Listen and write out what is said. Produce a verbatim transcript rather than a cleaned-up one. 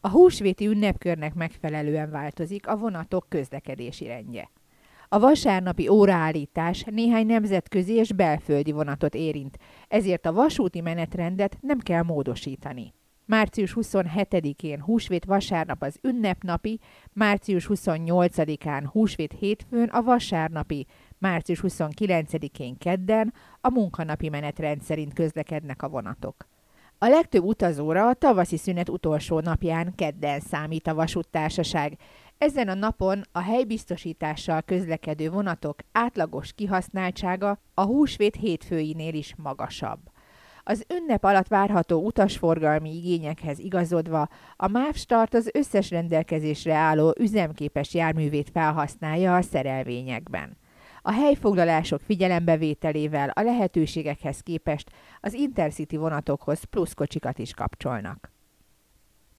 A húsvéti ünnepkörnek megfelelően változik a vonatok közlekedési rendje. A vasárnapi óraállítás néhány nemzetközi és belföldi vonatot érint, ezért a vasúti menetrendet nem kell módosítani. március huszonhetedikén húsvét vasárnap az ünnepnapi, március huszonnyolcadikán húsvét hétfőn a vasárnapi, március huszonkilencedikén kedden a munkanapi menetrend szerint közlekednek a vonatok. A legtöbb utazóra a tavaszi szünet utolsó napján, kedden számít a vasúttársaság. Ezen a napon a helybiztosítással közlekedő vonatok átlagos kihasználtsága a húsvét hétfőinél is magasabb. Az ünnep alatt várható utasforgalmi igényekhez igazodva a MÁV-Start az összes rendelkezésre álló üzemképes járművét felhasználja a szerelvényekben. A helyfoglalások figyelembevételével a lehetőségekhez képest az Intercity vonatokhoz pluszkocsikat is kapcsolnak.